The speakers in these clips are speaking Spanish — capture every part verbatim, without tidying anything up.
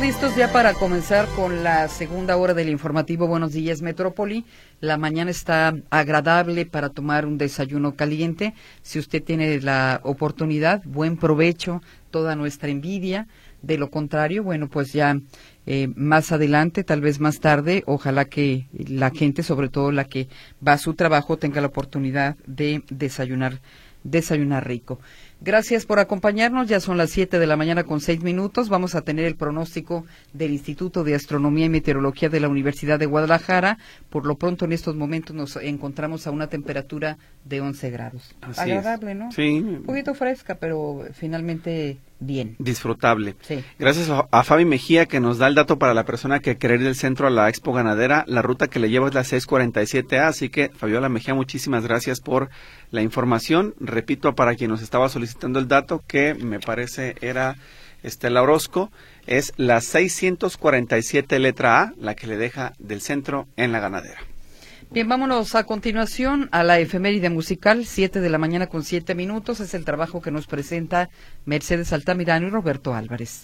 listos ya para comenzar con la segunda hora del informativo Buenos Días Metrópoli. La mañana está agradable para tomar un desayuno caliente. Si usted tiene la oportunidad, buen provecho, toda nuestra envidia. De lo contrario, bueno, pues ya eh, más adelante, tal vez más tarde, ojalá que la gente, sobre todo la que va a su trabajo, tenga la oportunidad de desayunar, desayunar rico. Gracias por acompañarnos, ya son las siete de la mañana con seis minutos, vamos a tener el pronóstico del Instituto de Astronomía y Meteorología de la Universidad de Guadalajara. Por lo pronto en estos momentos nos encontramos a una temperatura de once grados. Así agradable, es. ¿no? Sí. Un poquito fresca, pero finalmente bien. Disfrutable. Sí. Gracias a, a Fabi Mejía, que nos da el dato para la persona que quiere ir del centro a la Expo Ganadera. La ruta que le lleva es la seiscientos cuarenta y siete A, así que Fabiola Mejía, muchísimas gracias por la información. Repito, para quien nos estaba solicitando el dato, que me parece era Estela Orozco, es la seiscientos cuarenta y siete letra A, la que le deja del centro en la Ganadera. Bien, vámonos a continuación a la efeméride musical, siete de la mañana con siete minutos. Es el trabajo que nos presenta Mercedes Altamirano y Roberto Álvarez.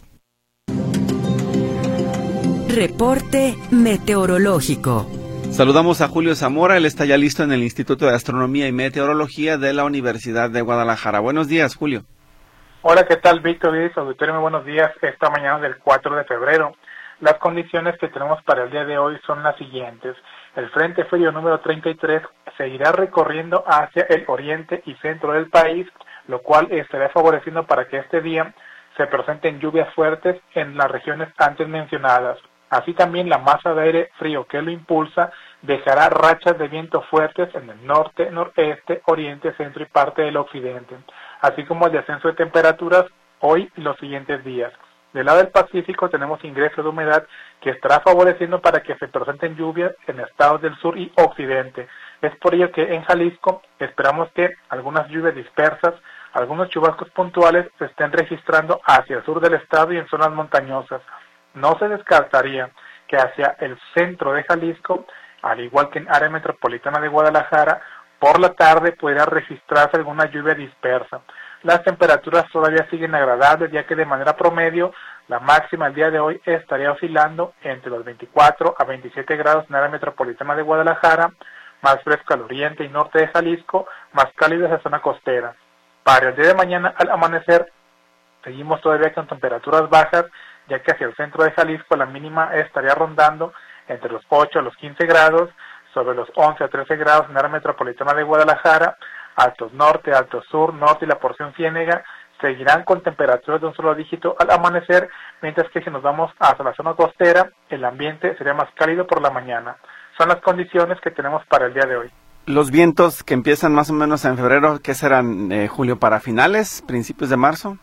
Reporte meteorológico. Saludamos a Julio Zamora, él está ya listo en el Instituto de Astronomía y Meteorología de la Universidad de Guadalajara. Buenos días, Julio. Hola, ¿qué tal, Víctor? Y auditorio, muy buenos días. Esta mañana del cuatro de febrero. Las condiciones que tenemos para el día de hoy son las siguientes. El Frente Frío número treinta y tres seguirá recorriendo hacia el oriente y centro del país, lo cual estará favoreciendo para que este día se presenten lluvias fuertes en las regiones antes mencionadas. Así también la masa de aire frío que lo impulsa dejará rachas de viento fuertes en el norte, noreste, oriente, centro y parte del occidente, así como el descenso de temperaturas hoy y los siguientes días. Del lado del Pacífico tenemos ingreso de humedad que estará favoreciendo para que se presenten lluvias en estados del sur y occidente. Es por ello que en Jalisco esperamos que algunas lluvias dispersas, algunos chubascos puntuales se estén registrando hacia el sur del estado y en zonas montañosas. No se descartaría que hacia el centro de Jalisco, al igual que en área metropolitana de Guadalajara, por la tarde pudiera registrarse alguna lluvia dispersa. Las temperaturas todavía siguen agradables, ya que de manera promedio la máxima el día de hoy estaría oscilando entre los veinticuatro a veintisiete grados en área metropolitana de Guadalajara, más fresco al oriente y norte de Jalisco, más cálido en la zona costera. Para el día de mañana al amanecer seguimos todavía con temperaturas bajas, ya que hacia el centro de Jalisco la mínima estaría rondando entre los ocho a los quince grados, sobre los once a trece grados en área metropolitana de Guadalajara, altos norte, altos sur, norte y la porción ciénega seguirán con temperaturas de un solo dígito al amanecer, mientras que si nos vamos hacia la zona costera, el ambiente sería más cálido por la mañana. Son las condiciones que tenemos para el día de hoy. Los vientos que empiezan más o menos en febrero, ¿qué serán, eh, Julio, para finales, principios de marzo?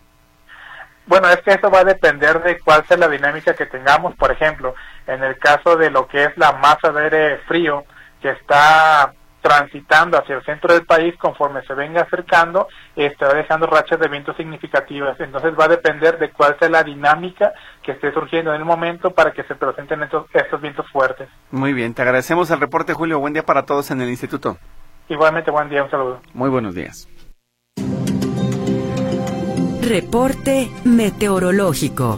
Bueno, es que eso va a depender de cuál sea la dinámica que tengamos. Por ejemplo, en el caso de lo que es la masa de aire frío que está transitando hacia el centro del país, conforme se venga acercando, estará dejando rachas de viento significativas. Entonces va a depender de cuál sea la dinámica que esté surgiendo en el momento para que se presenten estos, estos vientos fuertes. Muy bien, te agradecemos el reporte, Julio. Buen día para todos en el instituto. Igualmente, buen día, un saludo. Muy buenos días. Reporte meteorológico.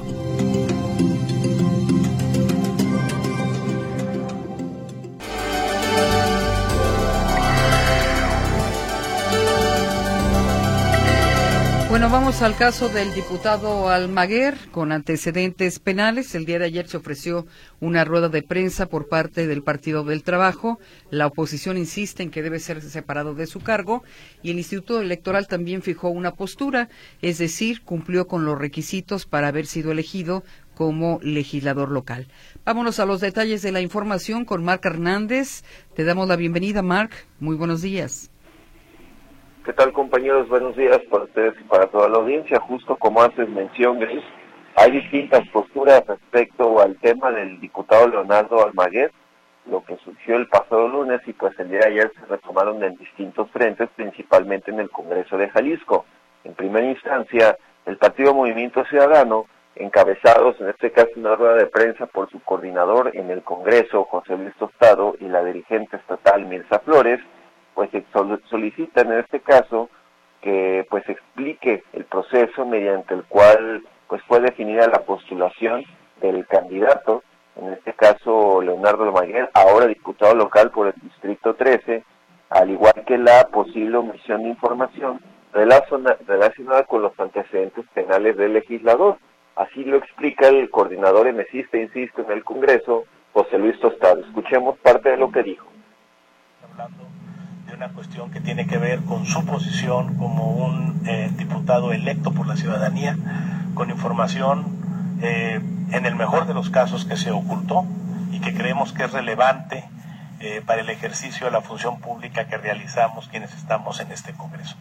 Bueno, vamos al caso del diputado Almaguer con antecedentes penales. El día de ayer se ofreció una rueda de prensa por parte del Partido del Trabajo. La oposición insiste en que debe ser separado de su cargo y el Instituto Electoral también fijó una postura, es decir, cumplió con los requisitos para haber sido elegido como legislador local. Vámonos a los detalles de la información con Marc Hernández. Te damos la bienvenida, Marc. Muy buenos días. ¿Qué tal, compañeros? Buenos días para ustedes y para toda la audiencia. Justo como haces mención, Gris, hay distintas posturas respecto al tema del diputado Leonardo Almaguer, lo que surgió el pasado lunes y pues el día de ayer se retomaron en distintos frentes, principalmente en el Congreso de Jalisco. En primera instancia, el Partido Movimiento Ciudadano, encabezados en este caso en una rueda de prensa por su coordinador en el Congreso, José Luis Tostado, y la dirigente estatal Mirza Flores, pues solicitan en este caso que pues explique el proceso mediante el cual pues fue definida la postulación del candidato, en este caso Leonardo Almaguer, ahora diputado local por el Distrito trece, al igual que la posible omisión de información relacionada con los antecedentes penales del legislador. Así lo explica el coordinador emesista, insisto, en el Congreso, José Luis Tostado. Escuchemos parte de lo que dijo. Hablando de una cuestión que tiene que ver con su posición como un eh, diputado electo por la ciudadanía, con información eh, en el mejor de los casos que se ocultó y que creemos que es relevante eh, para el ejercicio de la función pública que realizamos quienes estamos en este Congreso.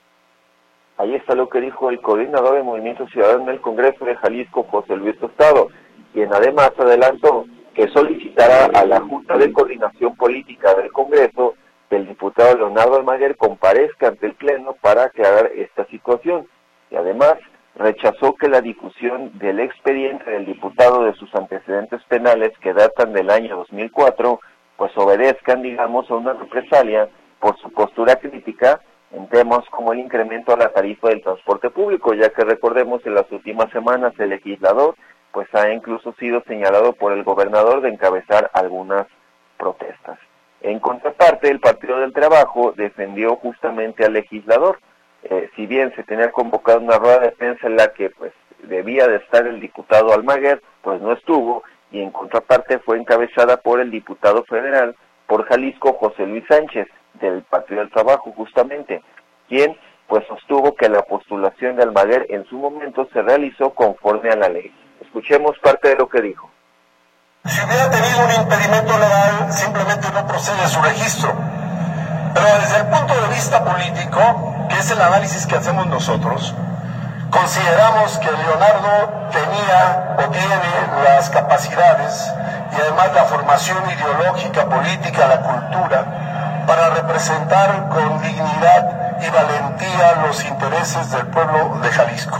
Ahí está lo que dijo el coordinador de Movimiento Ciudadano en el Congreso de Jalisco, José Luis Tostado, quien además adelantó que solicitará a la Junta de Coordinación Política del Congreso que el diputado Leonardo Almaguer comparezca ante el Pleno para aclarar esta situación. Y además rechazó que la difusión del expediente del diputado de sus antecedentes penales que datan del año dos mil cuatro, pues obedezcan, digamos, a una represalia por su postura crítica en temas como el incremento a la tarifa del transporte público, ya que recordemos en las últimas semanas el legislador pues ha incluso sido señalado por el gobernador de encabezar algunas protestas. En contraparte, el Partido del Trabajo defendió justamente al legislador. Eh, si bien se tenía convocado una rueda de prensa en la que pues debía de estar el diputado Almaguer, pues no estuvo, y en contraparte fue encabezada por el diputado federal por Jalisco, José Luis Sánchez, del Partido del Trabajo justamente, quien pues sostuvo que la postulación de Almaguer en su momento se realizó conforme a la ley. Escuchemos parte de lo que dijo. Si hubiera tenido un impedimento legal, simplemente no procede su registro. Pero desde el punto de vista político, que es el análisis que hacemos nosotros, consideramos que Leonardo tenía o tiene las capacidades y además la formación ideológica, política, la cultura, para representar con dignidad y valentía los intereses del pueblo de Jalisco.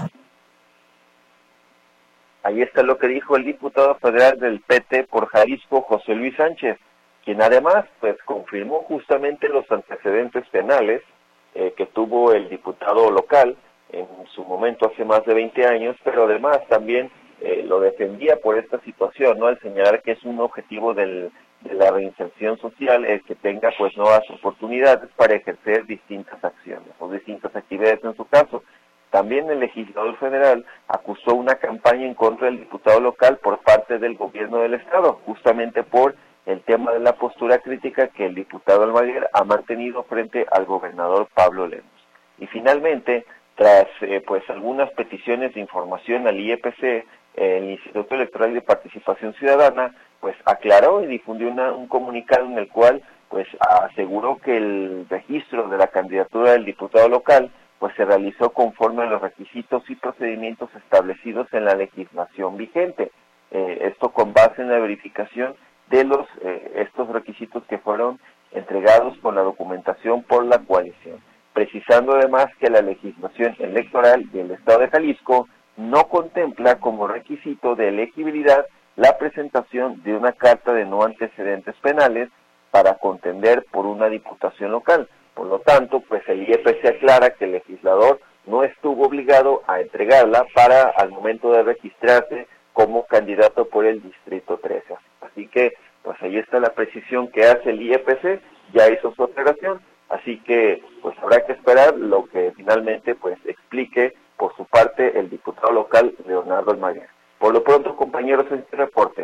Ahí está lo que dijo el diputado federal del P T por Jalisco, José Luis Sánchez, quien además pues confirmó justamente los antecedentes penales eh, que tuvo el diputado local en su momento hace más de veinte años, pero además también eh, lo defendía por esta situación, ¿no? Al señalar que es un objetivo del, de la reinserción social el que tenga pues nuevas oportunidades para ejercer distintas acciones o distintas actividades en su caso. También el legislador federal acusó una campaña en contra del diputado local por parte del gobierno del estado, justamente por el tema de la postura crítica que el diputado Almaguer ha mantenido frente al gobernador Pablo Lemos. Y finalmente, tras eh, pues algunas peticiones de información al I E P C, eh, el Instituto Electoral de Participación Ciudadana pues aclaró y difundió una, un comunicado en el cual pues aseguró que el registro de la candidatura del diputado local pues se realizó conforme a los requisitos y procedimientos establecidos en la legislación vigente. Eh, esto con base en la verificación de los eh, estos requisitos que fueron entregados con la documentación por la coalición, precisando además que la legislación electoral del Estado de Jalisco no contempla como requisito de elegibilidad la presentación de una carta de no antecedentes penales para contender por una diputación local. Por lo tanto, pues el I E P C aclara que el legislador no estuvo obligado a entregarla para al momento de registrarse como candidato por el Distrito trece. Así que, pues ahí está la precisión que hace el I E P C, ya hizo su aclaración, así que pues habrá que esperar lo que finalmente pues explique por su parte el diputado local Leonardo Almaguer. Por lo pronto, compañeros, en este reporte.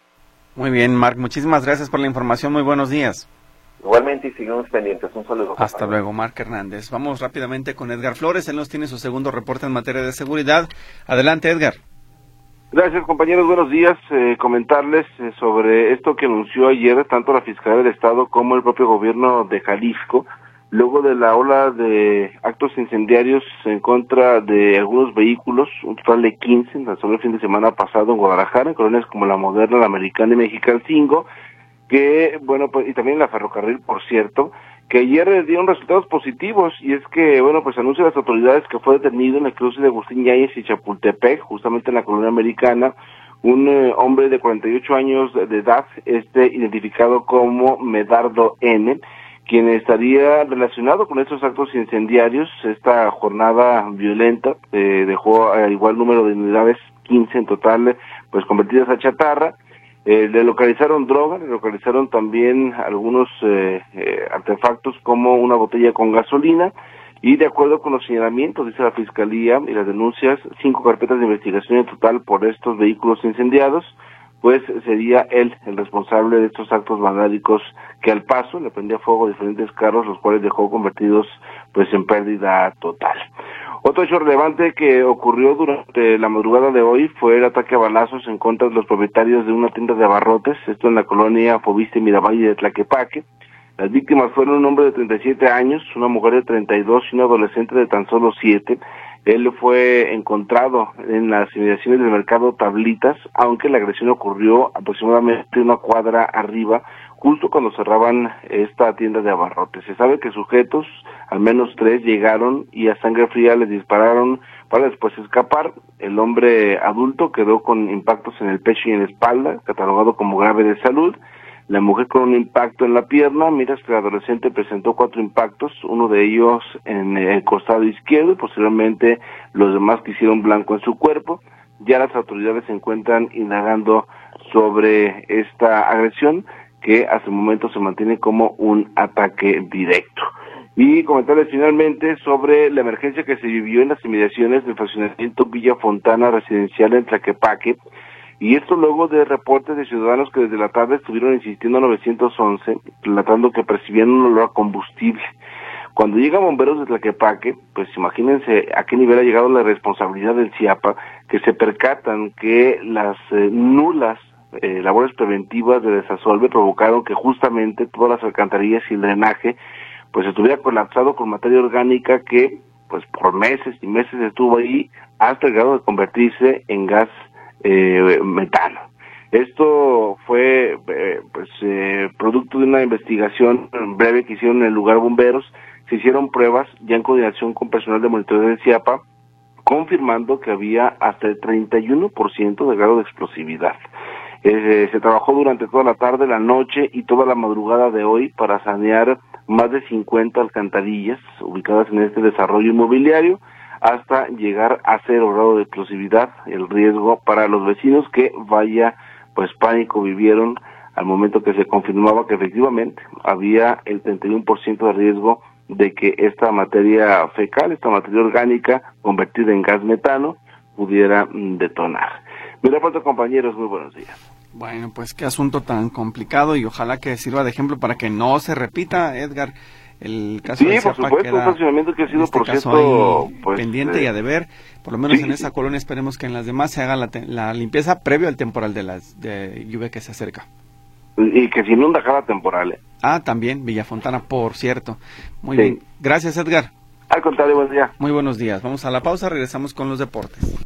Muy bien, Marc, muchísimas gracias por la información, muy buenos días. Igualmente, y seguimos pendientes. Un saludo. Hasta compañero. Luego, Marc Hernández. Vamos rápidamente con Edgar Flores. Él nos tiene su segundo reporte en materia de seguridad. Adelante, Edgar. Gracias, compañeros. Buenos días. Eh, comentarles eh, sobre esto que anunció ayer tanto la Fiscalía del Estado como el propio gobierno de Jalisco, luego de la ola de actos incendiarios en contra de algunos vehículos, un total de quince, tan solo el fin de semana pasado en Guadalajara, en colonias como La Moderna, La Americana y Mexicalcingo, que, bueno, pues, y también la Ferrocarril, por cierto, que ayer dieron resultados positivos, y es que, bueno, pues anuncian las autoridades que fue detenido en el cruce de Agustín Yáñez y Chapultepec, justamente en la colonia Americana, un eh, hombre de cuarenta y ocho años de edad, este identificado como Medardo N., quien estaría relacionado con estos actos incendiarios. Esta jornada violenta eh, dejó al igual número de unidades, quince en total, pues convertidas a chatarra. Eh, le localizaron droga, le localizaron también algunos eh, eh, artefactos como una botella con gasolina, y de acuerdo con los señalamientos, dice la Fiscalía y las denuncias, cinco carpetas de investigación en total por estos vehículos incendiados, pues sería él el responsable de estos actos vandálicos que al paso le prendía fuego a diferentes carros, los cuales dejó convertidos pues en pérdida total. Otro hecho relevante que ocurrió durante la madrugada de hoy fue el ataque a balazos en contra de los propietarios de una tienda de abarrotes, esto en la colonia Fobiste Miravalle de Tlaquepaque. Las víctimas fueron un hombre de treinta y siete años, una mujer de treinta y dos y un adolescente de tan solo siete. Él fue encontrado en las inmediaciones del mercado Tablitas, aunque la agresión ocurrió aproximadamente una cuadra arriba, justo cuando cerraban esta tienda de abarrotes. Se sabe que sujetos, al menos tres, llegaron y a sangre fría les dispararon para después escapar. El hombre adulto quedó con impactos en el pecho y en la espalda, catalogado como grave de salud. La mujer con un impacto en la pierna, mientras que el adolescente presentó cuatro impactos, uno de ellos en el costado izquierdo y posteriormente los demás que hicieron blanco en su cuerpo. Ya las autoridades se encuentran indagando sobre esta agresión, que hasta el momento se mantiene como un ataque directo. Y comentarles finalmente sobre la emergencia que se vivió en las inmediaciones del fraccionamiento Villa Fontana residencial en Tlaquepaque, y esto luego de reportes de ciudadanos que desde la tarde estuvieron insistiendo a nueve once, relatando que percibían un olor a combustible. Cuando llegan bomberos de Tlaquepaque, pues imagínense a qué nivel ha llegado la responsabilidad del CIAPA, que se percatan que las eh, nulas eh, labores preventivas de desasolve provocaron que justamente todas las alcantarillas y el drenaje pues estuviera colapsado con materia orgánica que pues por meses y meses estuvo ahí hasta el grado de convertirse en gas Eh, metano. Esto fue eh, pues eh, producto de una investigación breve que hicieron en el lugar bomberos. Se hicieron pruebas ya en coordinación con personal de monitoreo del CIAPA, confirmando que había hasta el treinta y uno por ciento de grado de explosividad. Eh, se trabajó durante toda la tarde, la noche y toda la madrugada de hoy para sanear más de cincuenta alcantarillas ubicadas en este desarrollo inmobiliario, hasta llegar a cero grado de explosividad, el riesgo para los vecinos que vaya pues pánico vivieron al momento que se confirmaba que efectivamente había el treinta y uno por ciento de riesgo de que esta materia fecal, esta materia orgánica convertida en gas metano pudiera detonar. Mi reporte, compañeros, muy buenos días. Bueno, pues qué asunto tan complicado y ojalá que sirva de ejemplo para que no se repita, Edgar. El caso sí, de por supuesto, un fraccionamiento que ha sido, este por caso cierto, pues, pendiente eh, y a deber, por lo menos sí, en esa colonia. Esperemos que en las demás se haga la, la limpieza previo al temporal de las de lluvia que se acerca. Y que se inunda cada temporal. ¿eh? Ah, también, Villafontana, por cierto. Muy sí. bien, gracias, Edgar. Al contrario, buen día. Muy buenos días, vamos a la pausa, regresamos con los deportes.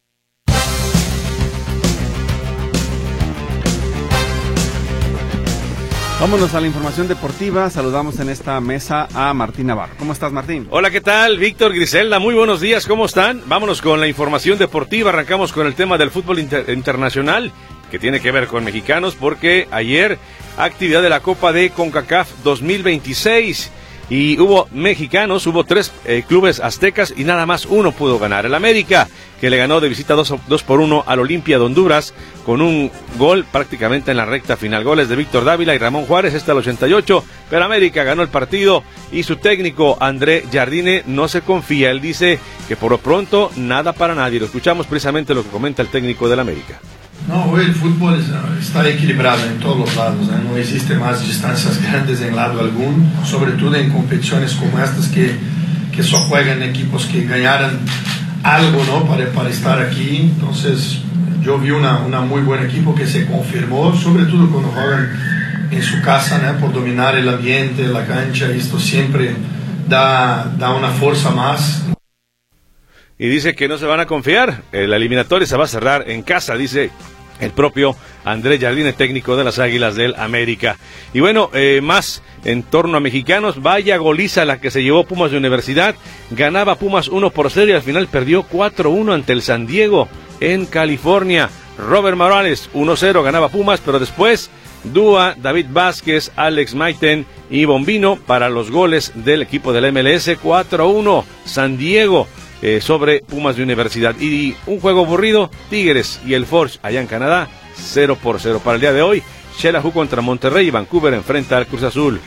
Vámonos a la información deportiva. Saludamos en esta mesa a Martín Navarro. ¿Cómo estás, Martín? Hola, ¿qué tal? Víctor, Griselda, muy buenos días. ¿Cómo están? Vámonos con la información deportiva. Arrancamos con el tema del fútbol inter- internacional, que tiene que ver con mexicanos, porque ayer actividad de la Copa de CONCACAF dos mil veintiséis. Y hubo mexicanos, hubo tres eh, clubes aztecas y nada más uno pudo ganar. El América, que le ganó de visita dos por uno al Olimpia de Honduras con un gol prácticamente en la recta final. Goles de Víctor Dávila y Ramón Juárez, este al ochenta y ocho, pero América ganó el partido y su técnico André Jardine no se confía. Él dice que por lo pronto nada para nadie. Lo escuchamos precisamente lo que comenta el técnico del América. No, hoy el fútbol está equilibrado en todos los lados, ¿eh? No existe más distancias grandes en lado alguno, sobre todo en competiciones como estas que, que solo juegan equipos que ganaran algo, ¿no? para, para estar aquí. Entonces yo vi una, una muy buen equipo que se confirmó, sobre todo cuando juegan en su casa, ¿no? Por dominar el ambiente, la cancha, esto siempre da, da una fuerza más. Y dice que no se van a confiar, la eliminatoria se va a cerrar en casa, dice el propio André Jardine, técnico de las Águilas del América. Y bueno, eh, más en torno a mexicanos, vaya goliza la que se llevó Pumas de Universidad, ganaba Pumas uno por cero y al final perdió cuatro uno ante el San Diego en California. Robert Morales, uno cero, ganaba Pumas, pero después Dúa, David Vázquez, Alex Maiten y Bombino para los goles del equipo del M L S. Cuatro uno, San Diego eh, sobre Pumas de Universidad. Y un juego aburrido, Tigres y el Forge allá en Canadá, cero por cero. Para el día de hoy, Xelajú contra Monterrey y Vancouver enfrenta al Cruz Azul.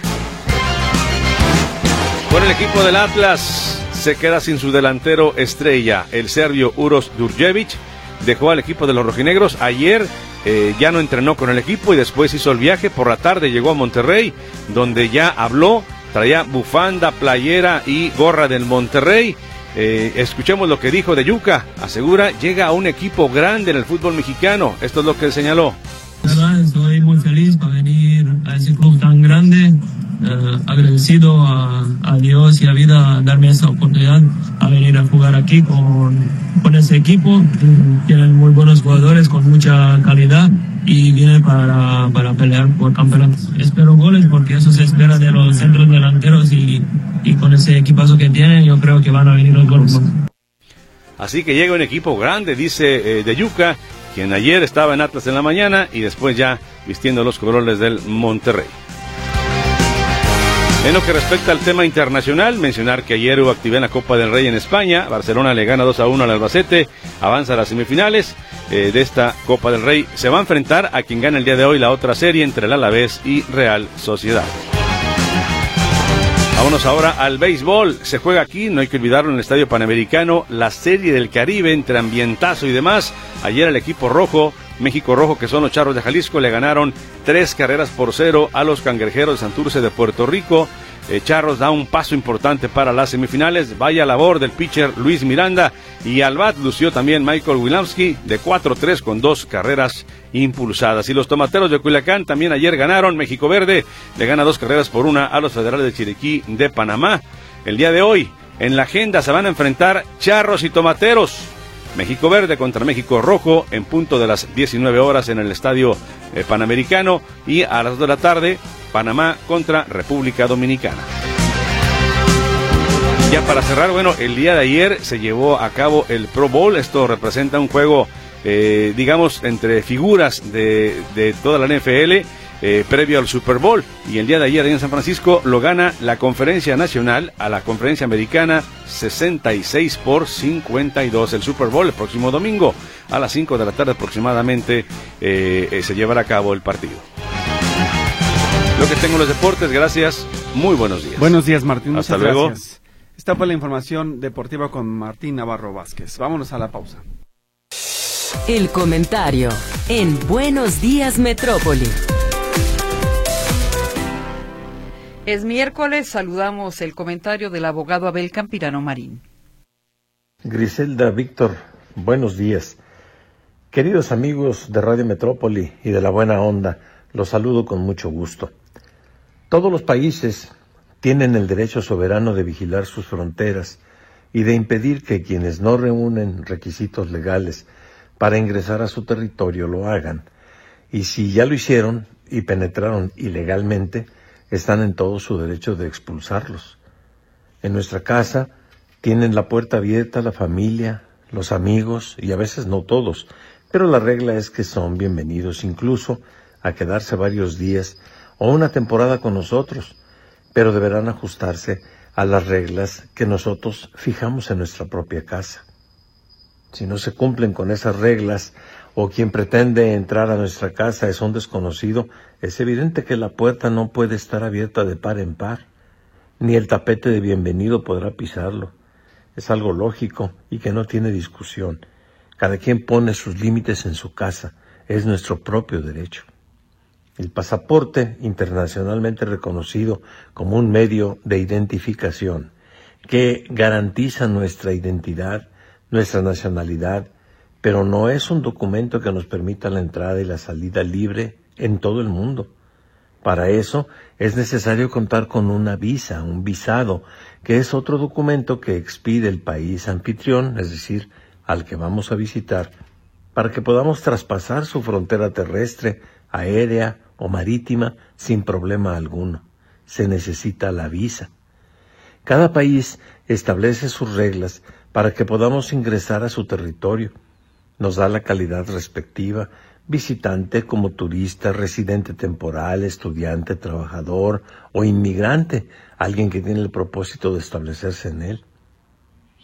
Con el equipo del Atlas se queda sin su delantero estrella, el serbio Uroš Đurđević. Dejó al equipo de los rojinegros. Ayer eh, ya no entrenó con el equipo y después hizo el viaje. Por la tarde llegó a Monterrey, donde ya habló, traía bufanda, playera y gorra del Monterrey. Eh, escuchemos lo que dijo de Yuka. Asegura, llega a un equipo grande en el fútbol mexicano. Esto es lo que señaló. La verdad, estoy muy feliz para venir a ese club tan grande. Eh, agradecido a, a Dios y a vida darme esta oportunidad a venir a jugar aquí con, con ese equipo. Tienen muy buenos jugadores con mucha calidad y vienen para, para pelear por campeonato. Espero goles porque eso se espera de los centros delanteros y, y con ese equipazo que tienen yo creo que van a venir los goles. Así que llega un equipo grande, dice eh, de Yuka, quien ayer estaba en Atlas en la mañana y después ya vistiendo los colores del Monterrey. En lo que respecta al tema internacional, mencionar que ayer hubo actividad en la Copa del Rey en España. Barcelona le gana dos a uno al Albacete, avanza a las semifinales eh, de esta Copa del Rey. Se va a enfrentar a quien gana el día de hoy la otra serie entre el Alavés y Real Sociedad. Vámonos ahora al béisbol. Se juega aquí, no hay que olvidarlo, en el Estadio Panamericano, la Serie del Caribe entre ambientazo y demás. Ayer el equipo rojo, México Rojo, que son los Charros de Jalisco, le ganaron tres carreras por cero a los Cangrejeros de Santurce de Puerto Rico. Eh, Charros da un paso importante para las semifinales. Vaya labor del pitcher Luis Miranda, y al bat lució también Michael Wilamski de cuatro tres con dos carreras impulsadas. Y los Tomateros de Culiacán también ayer ganaron. México Verde le gana dos carreras por una a los Federales de Chiriquí de Panamá. El día de hoy en la agenda se van a enfrentar Charros y Tomateros. México Verde contra México Rojo en punto de las diecinueve horas en el Estadio eh, Panamericano, y a las dos de la tarde Panamá contra República Dominicana. Ya para cerrar, bueno, el día de ayer se llevó a cabo el Pro Bowl. Esto representa un juego, eh, digamos, entre figuras de, de toda la N F L, eh, previo al Super Bowl. Y el día de ayer en San Francisco lo gana la Conferencia Nacional a la Conferencia Americana sesenta y seis por cincuenta y dos. El Super Bowl el próximo domingo a las cinco de la tarde aproximadamente eh, eh, se llevará a cabo el partido. Lo que tengo en los deportes, gracias, muy buenos días. Buenos días, Martín, muchas Hasta luego. Gracias. Esta fue la información deportiva con Martín Navarro Vázquez. Vámonos a la pausa. El comentario en Buenos Días Metrópoli. Es miércoles, saludamos el comentario del abogado Abel Campirano Marín. Griselda, Víctor, buenos días. Queridos amigos de Radio Metrópoli y de La Buena Onda, los saludo con mucho gusto. Todos los países tienen el derecho soberano de vigilar sus fronteras y de impedir que quienes no reúnen requisitos legales para ingresar a su territorio lo hagan. Y si ya lo hicieron y penetraron ilegalmente, están en todo su derecho de expulsarlos. En nuestra casa tienen la puerta abierta la familia, los amigos y a veces no todos, pero la regla es que son bienvenidos incluso a quedarse varios días o una temporada con nosotros, pero deberán ajustarse a las reglas que nosotros fijamos en nuestra propia casa. Si no se cumplen con esas reglas o quien pretende entrar a nuestra casa es un desconocido, es evidente que la puerta no puede estar abierta de par en par, ni el tapete de bienvenido podrá pisarlo. Es algo lógico y que no tiene discusión. Cada quien pone sus límites en su casa, es nuestro propio derecho. El pasaporte, internacionalmente reconocido como un medio de identificación que garantiza nuestra identidad, nuestra nacionalidad, pero no es un documento que nos permita la entrada y la salida libre en todo el mundo. Para eso es necesario contar con una visa, un visado, que es otro documento que expide el país anfitrión, es decir, al que vamos a visitar, para que podamos traspasar su frontera terrestre, aérea o marítima sin problema alguno. Se necesita la visa. Cada país establece sus reglas para que podamos ingresar a su territorio. Nos da la calidad respectiva, visitante como turista, residente temporal, estudiante, trabajador o inmigrante, alguien que tiene el propósito de establecerse en él.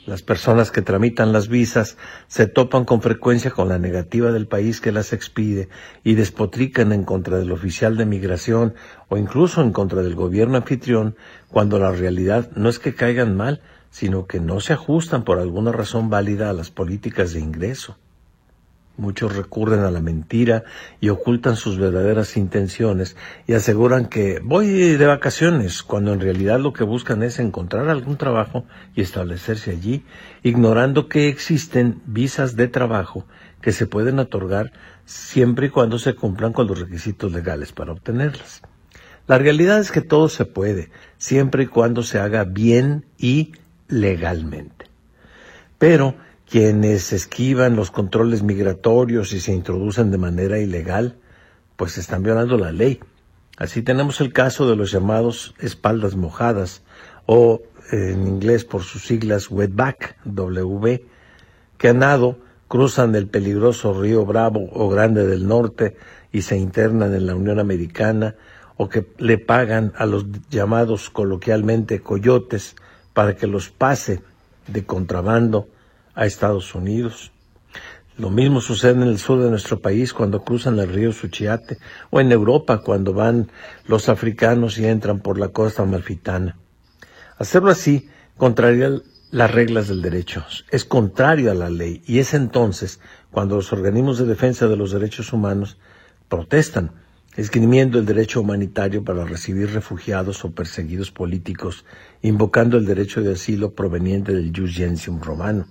Las personas que tramitan las visas se topan con frecuencia con la negativa del país que las expide y despotrican en contra del oficial de migración o incluso en contra del gobierno anfitrión, cuando la realidad no es que caigan mal, sino que no se ajustan por alguna razón válida a las políticas de ingreso. Muchos recurren a la mentira y ocultan sus verdaderas intenciones y aseguran que voy de vacaciones, cuando en realidad lo que buscan es encontrar algún trabajo y establecerse allí, ignorando que existen visas de trabajo que se pueden otorgar siempre y cuando se cumplan con los requisitos legales para obtenerlas. La realidad es que todo se puede, siempre y cuando se haga bien y legalmente. Pero quienes esquivan los controles migratorios y se introducen de manera ilegal, pues están violando la ley. Así tenemos el caso de los llamados espaldas mojadas, o en inglés por sus siglas wetback, W B, que a nado cruzan el peligroso río Bravo o Grande del Norte y se internan en la Unión Americana, o que le pagan a los llamados coloquialmente coyotes para que los pase de contrabando a Estados Unidos. Lo mismo sucede en el sur de nuestro país cuando cruzan el río Suchiate, o en Europa cuando van los africanos y entran por la costa amalfitana. Hacerlo así contraría las reglas del derecho, es contrario a la ley, y es entonces cuando los organismos de defensa de los derechos humanos protestan, esgrimiendo el derecho humanitario para recibir refugiados o perseguidos políticos, invocando el derecho de asilo proveniente del Jus Gentium romano.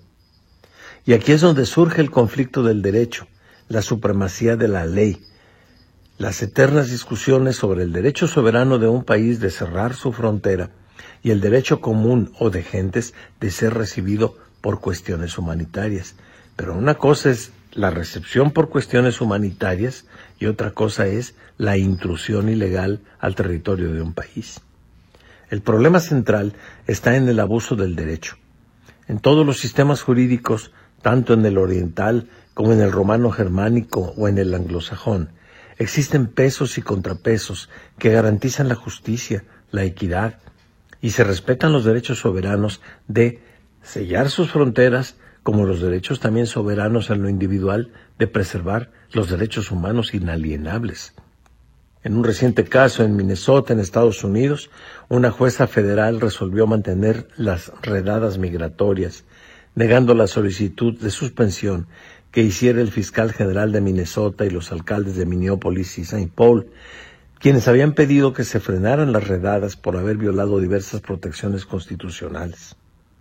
Y aquí es donde surge el conflicto del derecho, la supremacía de la ley, las eternas discusiones sobre el derecho soberano de un país de cerrar su frontera y el derecho común o de gentes de ser recibido por cuestiones humanitarias. Pero una cosa es la recepción por cuestiones humanitarias y otra cosa es la intrusión ilegal al territorio de un país. El problema central está en el abuso del derecho. En todos los sistemas jurídicos, tanto en el oriental como en el romano germánico o en el anglosajón, existen pesos y contrapesos que garantizan la justicia, la equidad, y se respetan los derechos soberanos de sellar sus fronteras, como los derechos también soberanos en lo individual de preservar los derechos humanos inalienables. En un reciente caso en Minnesota, en Estados Unidos, una jueza federal resolvió mantener las redadas migratorias, negando la solicitud de suspensión que hiciera el fiscal general de Minnesota y los alcaldes de Minneapolis y Saint Paul, quienes habían pedido que se frenaran las redadas por haber violado diversas protecciones constitucionales.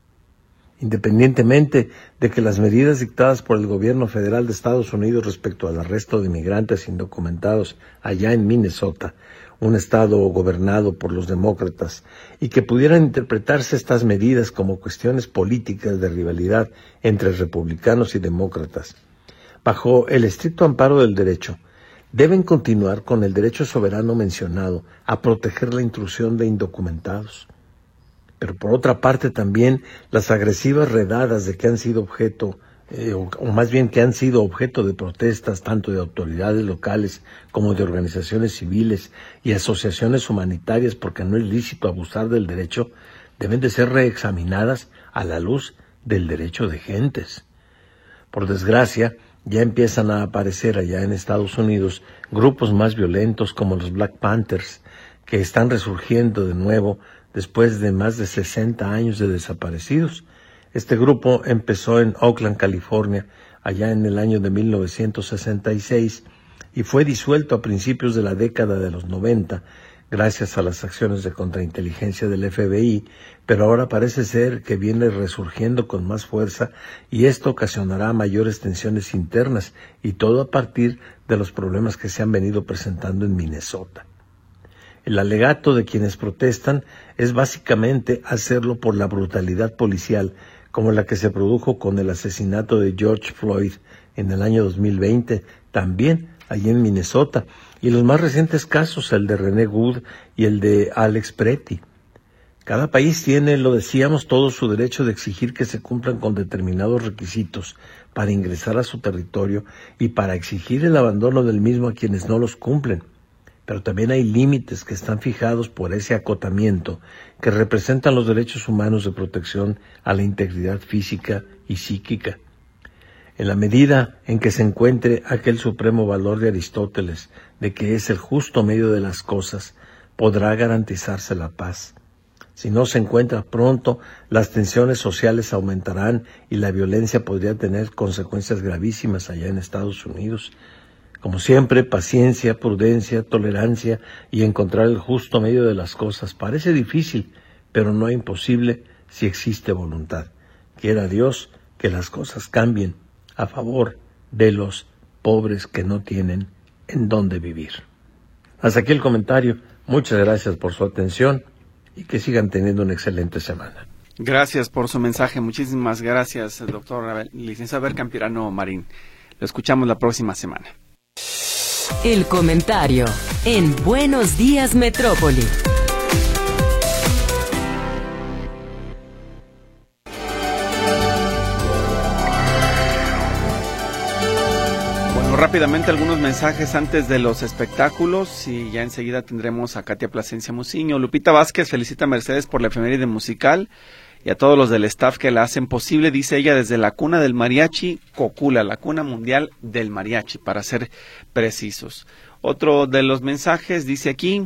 Independientemente de que las medidas dictadas por el gobierno federal de Estados Unidos respecto al arresto de inmigrantes indocumentados allá en Minnesota, un estado gobernado por los demócratas, y que pudieran interpretarse estas medidas como cuestiones políticas de rivalidad entre republicanos y demócratas, bajo el estricto amparo del derecho, deben continuar con el derecho soberano mencionado a proteger la intrusión de indocumentados. Pero por otra parte también las agresivas redadas de que han sido objeto, eh, o, o más bien que han sido objeto de protestas tanto de autoridades locales como de organizaciones civiles y asociaciones humanitarias, porque no es lícito abusar del derecho, deben de ser reexaminadas a la luz del derecho de gentes. Por desgracia, ya empiezan a aparecer allá en Estados Unidos grupos más violentos como los Black Panthers, que están resurgiendo de nuevo después de más de sesenta años de desaparecidos. Este grupo empezó en Oakland, California, allá en el año de mil novecientos sesenta y seis, y fue disuelto a principios de la década de los noventa, gracias a las acciones de contrainteligencia del F B I, pero ahora parece ser que viene resurgiendo con más fuerza, y esto ocasionará mayores tensiones internas, y todo a partir de los problemas que se han venido presentando en Minnesota. El alegato de quienes protestan es básicamente hacerlo por la brutalidad policial, como la que se produjo con el asesinato de George Floyd en el año dos mil veinte, también allí en Minnesota, y los más recientes casos, el de René Good y el de Alex Pretty. Cada país tiene, lo decíamos, todo su derecho de exigir que se cumplan con determinados requisitos para ingresar a su territorio y para exigir el abandono del mismo a quienes no los cumplen. pero también hay límites que están fijados por ese acotamiento que representan los derechos humanos de protección a la integridad física y psíquica. En la medida en que se encuentre aquel supremo valor de Aristóteles, de que es el justo medio de las cosas, podrá garantizarse la paz. Si no se encuentra pronto, las tensiones sociales aumentarán y la violencia podría tener consecuencias gravísimas allá en Estados Unidos. Como siempre, paciencia, prudencia, tolerancia y encontrar el justo medio de las cosas. Parece difícil, pero no imposible si existe voluntad. Quiera Dios que las cosas cambien a favor de los pobres que no tienen en dónde vivir. Hasta aquí el comentario. Muchas gracias por su atención y que sigan teniendo una excelente semana. Gracias por su mensaje. Muchísimas gracias, doctor licenciado Abel Campirano Marín. Lo escuchamos la próxima semana. El comentario en Buenos Días Metrópoli. Rápidamente algunos mensajes antes de los espectáculos y ya enseguida tendremos a Katia Plasencia Muciño. Lupita Vázquez felicita a Mercedes por la efeméride musical y a todos los del staff que la hacen posible, dice ella, desde la cuna del mariachi, Cocula, la cuna mundial del mariachi, para ser precisos. Otro de los mensajes dice aquí,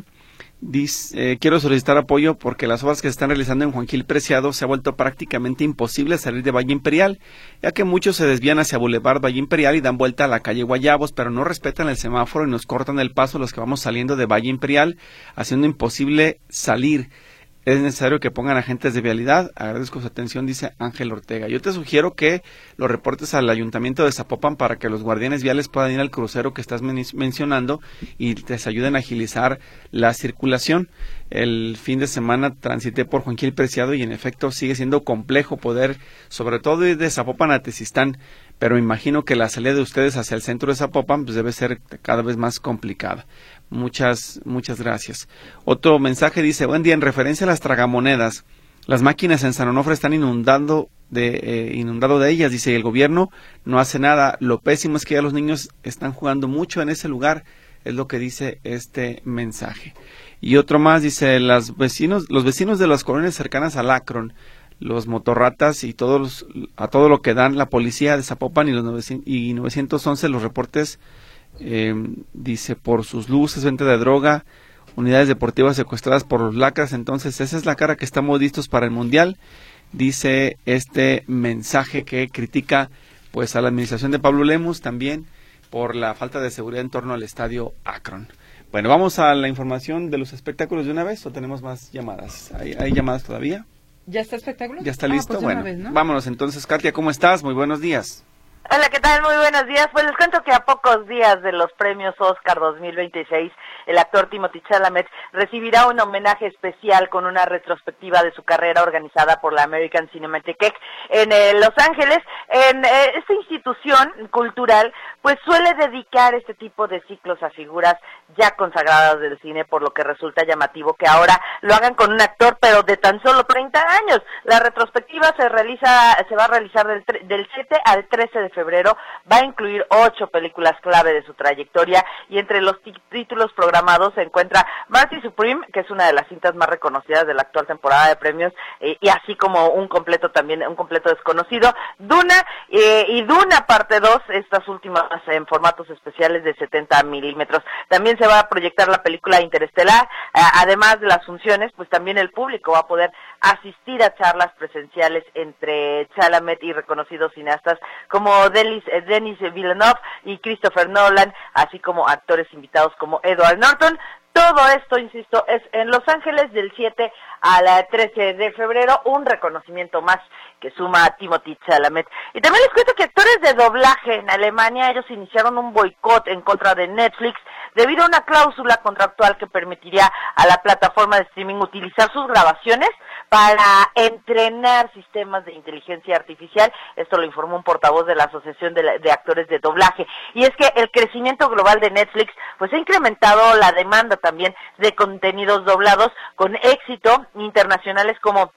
dice, eh, quiero solicitar apoyo porque las obras que se están realizando en Juan Gil Preciado se ha vuelto prácticamente imposible salir de Valle Imperial, ya que muchos se desvían hacia Boulevard Valle Imperial y dan vuelta a la calle Guayabos, pero no respetan el semáforo y nos cortan el paso los que vamos saliendo de Valle Imperial, haciendo imposible salir. Es necesario que pongan agentes de vialidad. Agradezco su atención, dice Ángel Ortega. Yo te sugiero que lo reportes al Ayuntamiento de Zapopan para que los guardianes viales puedan ir al crucero que estás men- mencionando y les ayuden a agilizar la circulación. El fin de semana transité por Juan Gil Preciado y en efecto sigue siendo complejo poder, sobre todo ir de Zapopan a Tezistán, pero imagino que la salida de ustedes hacia el centro de Zapopan pues debe ser cada vez más complicada. Muchas, muchas gracias. Otro mensaje dice, buen día, en referencia a las tragamonedas, las máquinas en San Onofre están inundando de, eh, inundado de ellas, dice, y el gobierno no hace nada. Lo pésimo es que ya los niños están jugando mucho en ese lugar, es lo que dice este mensaje. Y otro más dice, las vecinos, los vecinos de las colonias cercanas al Akron, los motorratas y todos a todo lo que dan la policía de Zapopan y los novecientos, y novecientos once los reportes, eh, dice, por sus luces, venta de droga, unidades deportivas secuestradas por los lacras. Entonces esa es la cara que estamos listos para el mundial, dice este mensaje que critica pues a la administración de Pablo Lemus también por la falta de seguridad en torno al estadio Akron. Bueno, vamos a la información de los espectáculos de una vez o tenemos más llamadas. ¿Hay, hay llamadas todavía? ¿Ya está espectáculo? ¿Ya está ah, listo? Pues bueno, vez, ¿no? Vámonos entonces. Katia, ¿cómo estás? Muy buenos días. Hola, ¿qué tal? Muy buenos días. Pues les cuento que a pocos días de los premios Oscar dos mil veintiséis, el actor Timothée Chalamet recibirá un homenaje especial con una retrospectiva de su carrera organizada por la American Cinematheque en eh, Los Ángeles. En eh, esta institución cultural, pues suele dedicar este tipo de ciclos a figuras ya consagradas del cine, por lo que resulta llamativo que ahora lo hagan con un actor, pero de tan solo treinta años. La retrospectiva se realiza, se va a realizar del, del siete al trece de febrero, va a incluir ocho películas clave de su trayectoria y entre los t- títulos programados se encuentra Marty Supreme, que es una de las cintas más reconocidas de la actual temporada de premios, eh, y así como un completo también, un completo desconocido, Duna eh, y Duna parte dos, estas últimas en formatos especiales de setenta milímetros. También se va a proyectar la película Interestelar, eh, además de las funciones, pues también el público va a poder asistir a charlas presenciales entre Chalamet y reconocidos cineastas como Denis, eh, Denis Villeneuve y Christopher Nolan, así como actores invitados como Edward Norton. Todo esto, insisto, es en Los Ángeles del siete al trece de febrero, un reconocimiento más que suma a Timothée Chalamet. Y también les cuento que actores de doblaje en Alemania, ellos iniciaron un boicot en contra de Netflix debido a una cláusula contractual que permitiría a la plataforma de streaming utilizar sus grabaciones para entrenar sistemas de inteligencia artificial. Esto lo informó un portavoz de la Asociación de, la, de Actores de Doblaje. Y es que el crecimiento global de Netflix pues ha incrementado la demanda también de contenidos doblados con éxito internacionales como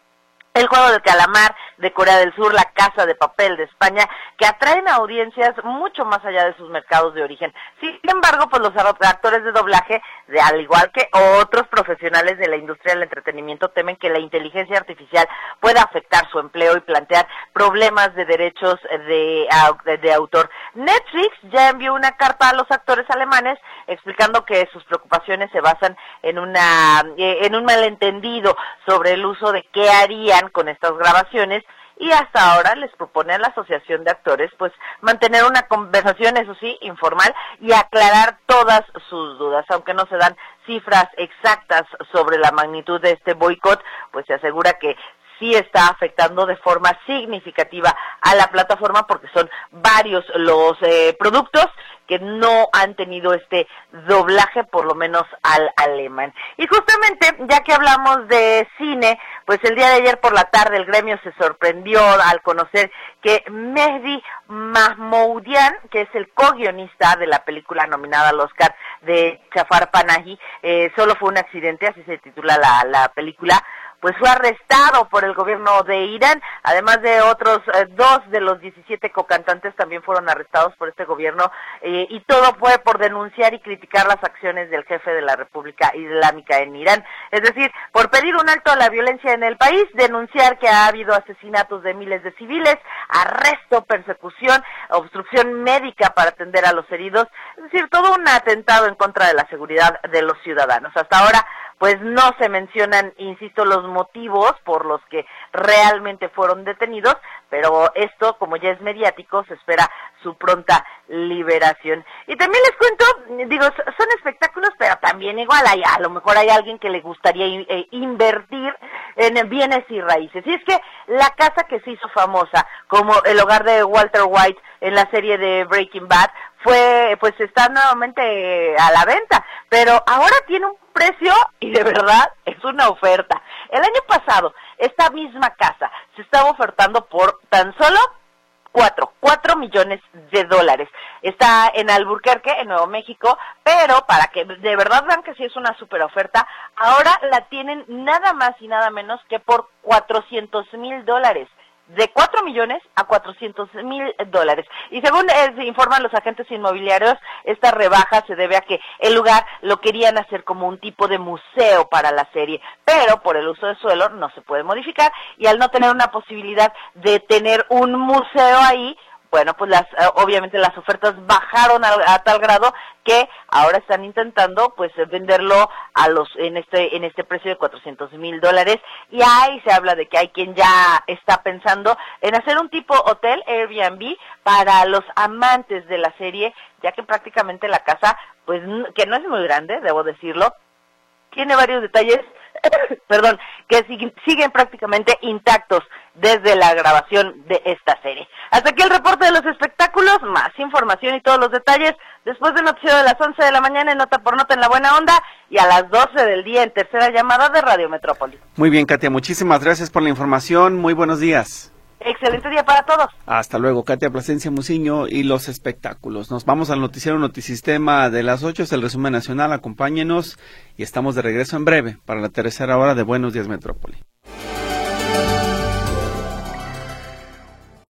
El Juego del Calamar de Corea del Sur, La Casa de Papel de España, que atraen a audiencias mucho más allá de sus mercados de origen. Sin embargo, pues los actores de doblaje, de al igual que otros profesionales de la industria del entretenimiento, temen que la inteligencia artificial pueda afectar su empleo y plantear problemas de derechos de, de, de autor. Netflix ya envió una carta a los actores alemanes explicando que sus preocupaciones se basan en una en un malentendido sobre el uso de qué harían con estas grabaciones, y hasta ahora les propone a la Asociación de Actores pues mantener una conversación, eso sí, informal, y aclarar todas sus dudas. Aunque no se dan cifras exactas sobre la magnitud de este boicot, pues se asegura que sí está afectando de forma significativa a la plataforma, porque son varios los eh, productos que no han tenido este doblaje, por lo menos al alemán. Y justamente, ya que hablamos de cine, pues el día de ayer por la tarde el gremio se sorprendió al conocer que Mehdi Mahmoudyan, que es el co-guionista de la película nominada al Oscar de Jafar Panahi, eh, solo fue un accidente, así se titula la, la película, pues fue arrestado por el gobierno de Irán. Además de otros eh, dos de los diecisiete cocantantes también fueron arrestados por este gobierno, eh, y todo fue por denunciar y criticar las acciones del jefe de la República Islámica en Irán. Es decir, por pedir un alto a la violencia en el país, denunciar que ha habido asesinatos de miles de civiles, arresto, persecución, obstrucción médica para atender a los heridos, es decir, todo un atentado en contra de la seguridad de los ciudadanos. Hasta ahora, pues no se mencionan, insisto, los motivos por los que realmente fueron detenidos, pero esto, como ya es mediático, se espera su pronta liberación. Y también les cuento, digo, son espectáculos, pero también igual hay, a lo mejor hay alguien que le gustaría eh, invertir en bienes y raíces. Y es que la casa que se hizo famosa como el hogar de Walter White en la serie de Breaking Bad, fue, pues está nuevamente a la venta, pero ahora tiene un precio y de verdad es una oferta. El año pasado, esta misma casa se estaba ofertando por tan solo cuatro, cuatro millones de dólares. Está en Albuquerque, en Nuevo México, pero para que de verdad vean que sí es una super oferta, ahora la tienen nada más y nada menos que por cuatrocientos mil dólares. De cuatro millones a cuatrocientos mil dólares. Y según eh, se informan los agentes inmobiliarios, esta rebaja se debe a que el lugar lo querían hacer como un tipo de museo para la serie, pero por el uso de suelo no se puede modificar, y al no tener una posibilidad de tener un museo ahí, bueno, pues las eh, obviamente las ofertas bajaron a, a tal grado que ahora están intentando pues venderlo a los en este en este precio de cuatrocientos mil dólares, y ahí se habla de que hay quien ya está pensando en hacer un tipo hotel Airbnb para los amantes de la serie, ya que prácticamente la casa, pues que no es muy grande, debo decirlo, tiene varios detalles perdón, que siguen, siguen prácticamente intactos desde la grabación de esta serie. Hasta aquí el reporte de los espectáculos, más información y todos los detalles después del noticiero de las once de la mañana en Nota por Nota en La Buena Onda, y a las doce del día en Tercera Llamada de Radio Metrópoli. Muy bien, Katia, muchísimas gracias por la información, muy buenos días. Excelente día para todos. Hasta luego, Katia Plasencia Muciño y los espectáculos. Nos vamos al noticiero Notisistema de las ocho, es el resumen nacional, acompáñenos y estamos de regreso en breve para la tercera hora de Buenos Días Metrópoli.